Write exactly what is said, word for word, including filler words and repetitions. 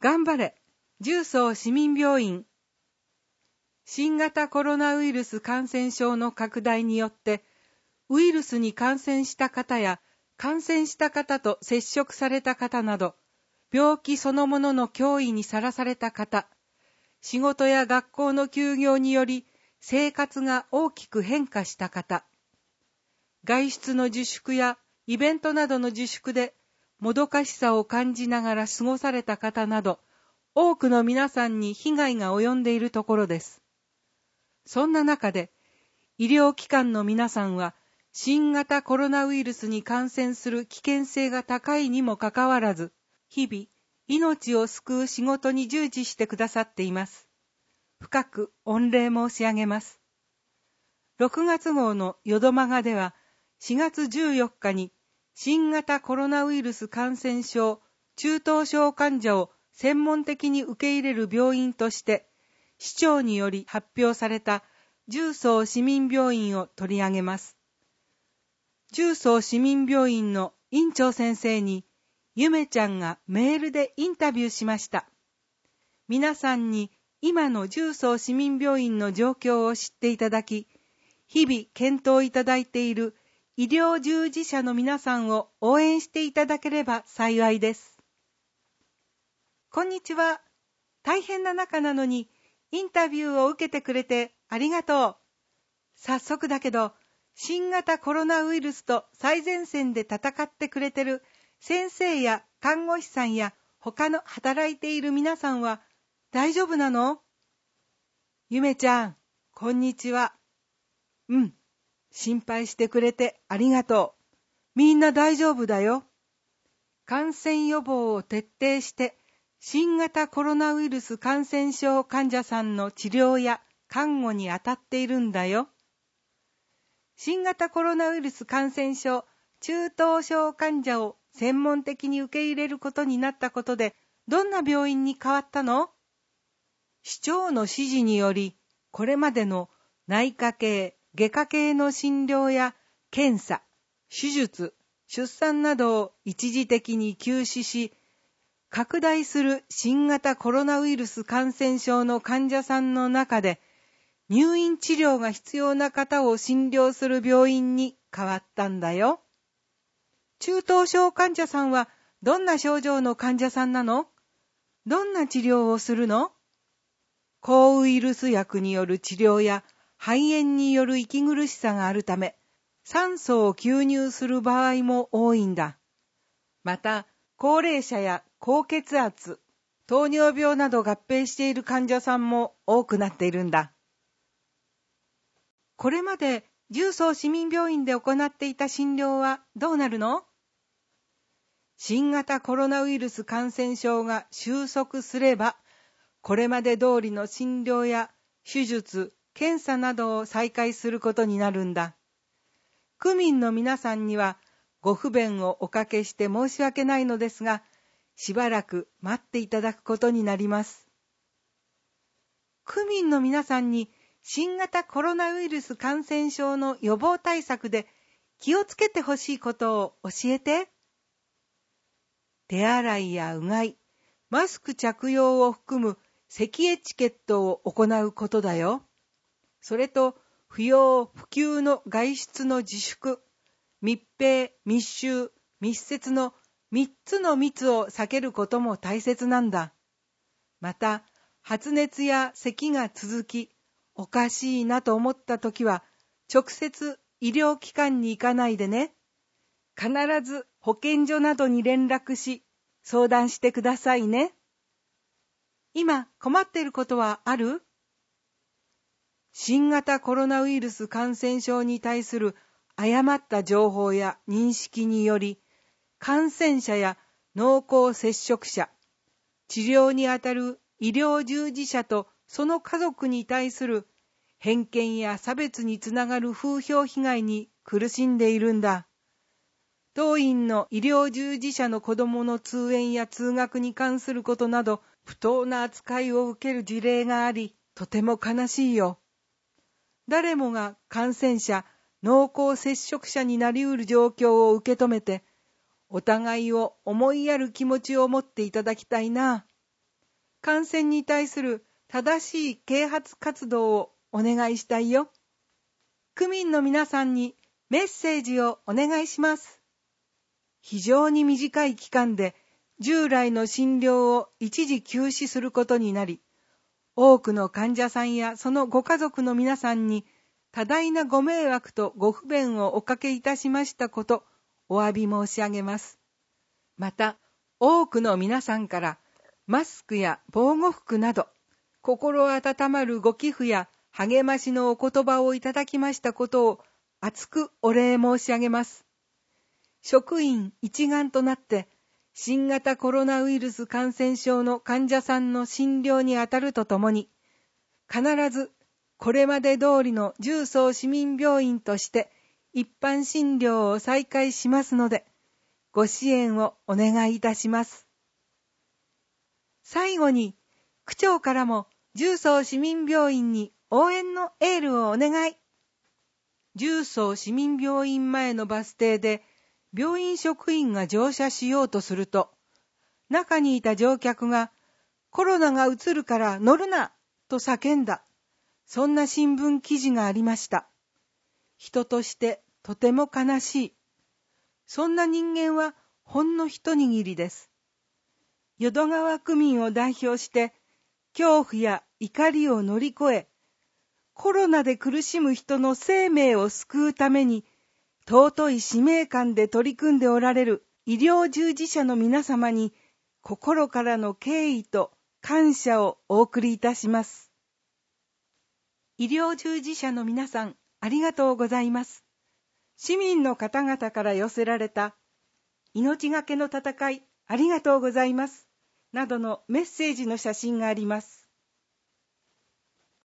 頑張れ、重曹市民病院。新型コロナウイルス感染症の拡大によって、ウイルスに感染した方や感染した方と接触された方など、病気そのものの脅威にさらされた方、仕事や学校の休業により生活が大きく変化した方、外出の自粛やイベントなどの自粛でもどかしさを感じながら過ごされた方など、多くの皆さんに被害が及んでいるところです。そんな中で、医療機関の皆さんは、新型コロナウイルスに感染する危険性が高いにもかかわらず、日々、命を救う仕事に従事してくださっています。深く御礼申し上げます。ろくがつ号のヨドマガでは、しがつじゅうよっかに、新型コロナウイルス感染症中等症患者を専門的に受け入れる病院として、市長により発表された重曹市民病院を取り上げます。重曹市民病院の院長先生に、ゆめちゃんがメールでインタビューしました。皆さんに今の重曹市民病院の状況を知っていただき、日々検討いただいている医療従事者の皆さんを応援していただければ幸いです。こんにちは。大変な中なのにインタビューを受けてくれてありがとう。早速だけど、新型コロナウイルスと最前線で戦ってくれてる先生や看護師さんや他の働いている皆さんは大丈夫なの？ゆめちゃん、こんにちは。うん。心配してくれてありがとう。みんな大丈夫だよ。感染予防を徹底して、新型コロナウイルス感染症患者さんの治療や看護に当たっているんだよ。新型コロナウイルス感染症中等症患者を専門的に受け入れることになったことで、どんな病院に変わったの？市長の指示により、これまでの内科系、外科系の診療や検査、手術、出産などを一時的に休止し、拡大する新型コロナウイルス感染症の患者さんの中で、入院治療が必要な方を診療する病院に変わったんだよ。中等症患者さんはどんな症状の患者さんなの？どんな治療をするの？抗ウイルス薬による治療や肺炎による息苦しさがあるため、酸素を吸入する場合も多いんだ。また、高齢者や高血圧、糖尿病など合併している患者さんも多くなっているんだ。これまで重曹市民病院で行っていた診療はどうなるの？新型コロナウイルス感染症が収束すれば、これまで通りの診療や手術、検査などを再開することになるんだ。区民の皆さんにはご不便をおかけして申し訳ないのですが、しばらく待っていただくことになります。区民の皆さんに新型コロナウイルス感染症の予防対策で気をつけてほしいことを教えて。手洗いやうがい、マスク着用を含む咳エチケットを行うことだよ。それと、不要不急の外出の自粛、密閉、密集、密接のみっつの密を避けることも大切なんだ。また、発熱や咳が続き、おかしいなと思ったときは、直接医療機関に行かないでね。必ず保健所などに連絡し、相談してくださいね。今困っていることはある？新型コロナウイルス感染症に対する誤った情報や認識により、感染者や濃厚接触者、治療にあたる医療従事者とその家族に対する偏見や差別につながる風評被害に苦しんでいるんだ。当院の医療従事者の子どもの通園や通学に関することなど、不当な扱いを受ける事例があり、とても悲しいよ。誰もが感染者、濃厚接触者になりうる状況を受け止めて、お互いを思いやる気持ちを持っていただきたいな。 感染に対する正しい啓発活動をお願いしたいよ。区民の皆さんにメッセージをお願いします。非常に短い期間で従来の診療を一時休止することになり、多くの患者さんやそのご家族の皆さんに多大なご迷惑とご不便をおかけいたしましたこと、お詫び申し上げます。また、多くの皆さんからマスクや防護服など、心温まるご寄付や励ましのお言葉をいただきましたことを厚くお礼申し上げます。職員一丸となって新型コロナウイルス感染症の患者さんの診療にあたるとともに、必ずこれまで通りの重曹市民病院として一般診療を再開しますので、ご支援をお願いいたします。最後に、区長からも重曹市民病院に応援のエールをお願い。重曹市民病院前のバス停で病院職員が乗車しようとすると、中にいた乗客がコロナがうつるから乗るなと叫んだ。そんな新聞記事がありました。人としてとても悲しい。そんな人間はほんの一握りです。淀川区民を代表して恐怖や怒りを乗り越え、コロナで苦しむ人の生命を救うために尊い使命感で取り組んでおられる医療従事者の皆様に心からの敬意と感謝をお送りいたします。医療従事者の皆さん、ありがとうございます。市民の方々から寄せられた命がけの戦いありがとうございますなどのメッセージの写真があります。